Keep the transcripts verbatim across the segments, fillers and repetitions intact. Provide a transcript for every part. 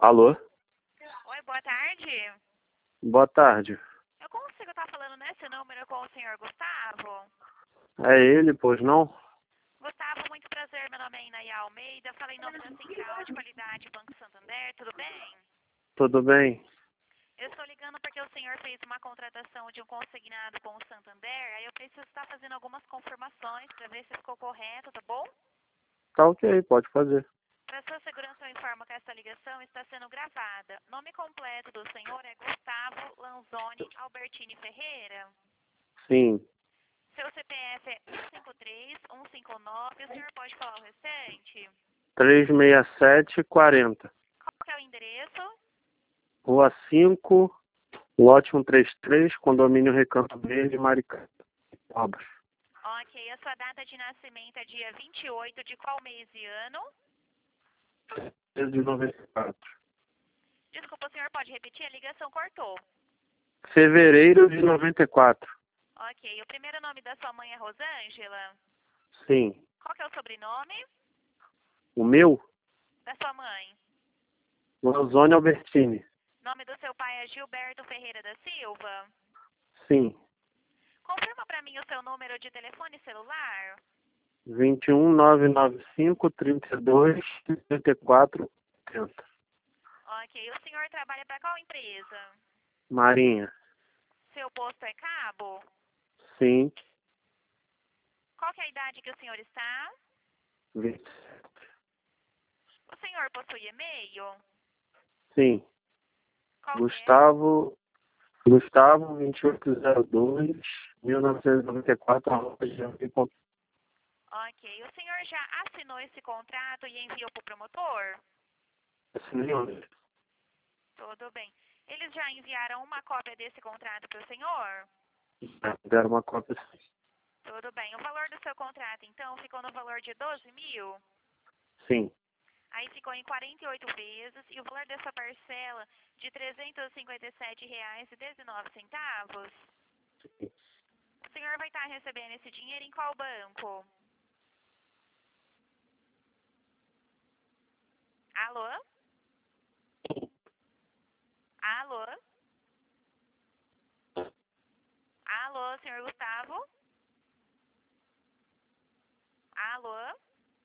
Alô? Oi, boa tarde. Boa tarde. Eu consigo estar falando nesse número com o senhor Gustavo? É ele, pois não? Gustavo, muito prazer. Meu nome é Inaya Almeida. Falei em nome da Central de Qualidade Banco Santander. Tudo bem? Tudo bem? Eu estou ligando porque o senhor fez uma contratação de um consignado com o Santander. Aí eu preciso estar fazendo algumas confirmações para ver se ficou correto, tá bom? Tá ok, pode fazer. Para sua segurança, eu informo que essa ligação está sendo gravada. Nome completo do senhor é Gustavo Lanzoni Albertini Ferreira. Sim. Seu C P F é um cinco três um cinco nove. O senhor pode falar o restante? trezentos e sessenta e sete quarenta. Qual que é o endereço? Rua cinco, lote cento e trinta e três, condomínio Recanto Verde, Maricá. Obras. Ok, a sua data de nascimento é dia vinte e oito de qual mês e ano? De noventa e quatro. Desculpa, o senhor pode repetir? A ligação cortou. Fevereiro de noventa e quatro. Ok, o primeiro nome da sua mãe é Rosângela? Sim. Qual que é o sobrenome O meu? da sua mãe? Lanzoni Albertini. Nome do seu pai é Gilberto Ferreira da Silva? Sim. Confirma para mim o seu número de telefone celular? vinte e um, novecentos e noventa e cinco, trinta e dois, trinta e quatro, oitenta. Ok, o senhor trabalha para qual empresa? Marinha. Seu posto é cabo? Sim. Qual que é a idade que o senhor está? vinte. O senhor possui e-mail? Sim. Qual que é? Gustavo, Gustavo vinte e oito zero dois, mil novecentos e noventa e quatro, arroba gmail ponto com. Ok, o senhor já assinou esse contrato e enviou para o promotor? Assinei ontem. Tudo bem. Eles já enviaram uma cópia desse contrato para o senhor? Deram uma cópia. Tudo bem. O valor do seu contrato, então, ficou no valor de doze mil? Sim. Aí ficou em quarenta e oito vezes e o valor dessa parcela de trezentos e cinquenta e sete reais e dezenove centavos? O senhor vai estar recebendo esse dinheiro em qual banco? Alô? Alô? Alô, senhor Gustavo? Alô?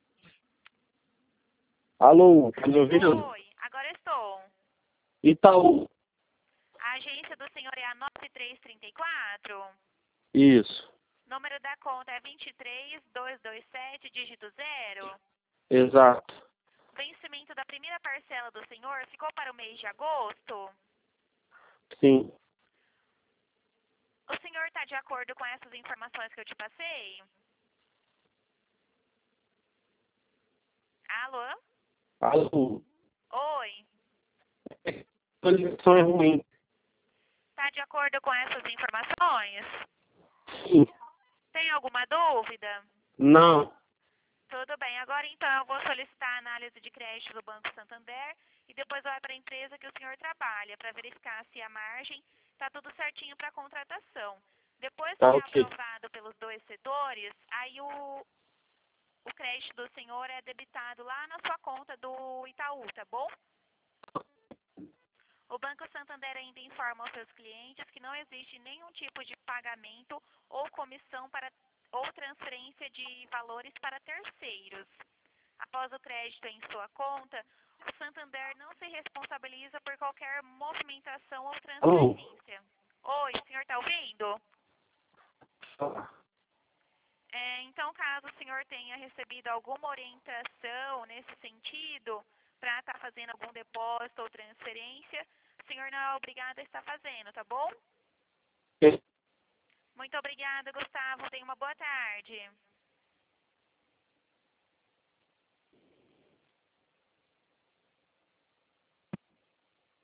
Alô, tá me ouvindo? Oi, agora estou. Itaú. A agência do senhor é a nove três três quatro? Isso. Número da conta é vinte e três dois dois sete, dígito zero? Exato. Vencimento da primeira parcela do senhor ficou para o mês de agosto? Sim. O senhor está de acordo com essas informações que eu te passei? Alô? Alô. Oi. A ligação é ruim. Está de acordo com essas informações? Sim. Tem alguma dúvida? Não. Tudo bem. Agora, então, eu vou solicitar a análise de crédito do Banco Santander e depois vai para a empresa que o senhor trabalha para verificar se a margem está tudo certinho para a contratação. Depois Tá que é ok. aprovado pelos dois setores, aí o, o crédito do senhor é debitado lá na sua conta do Itaú, tá bom? O Banco Santander ainda informa aos seus clientes que não existe nenhum tipo de pagamento ou comissão para ou transferência de valores para terceiros. Após o crédito em sua conta, o Santander não se responsabiliza por qualquer movimentação ou Alô. transferência. Oi, o senhor está ouvindo? É, então, caso o senhor tenha recebido alguma orientação nesse sentido, para estar fazendo algum depósito ou transferência, o senhor não é obrigado a estar fazendo, tá bom? Ok. Muito obrigada, Gustavo. Tenha uma boa tarde.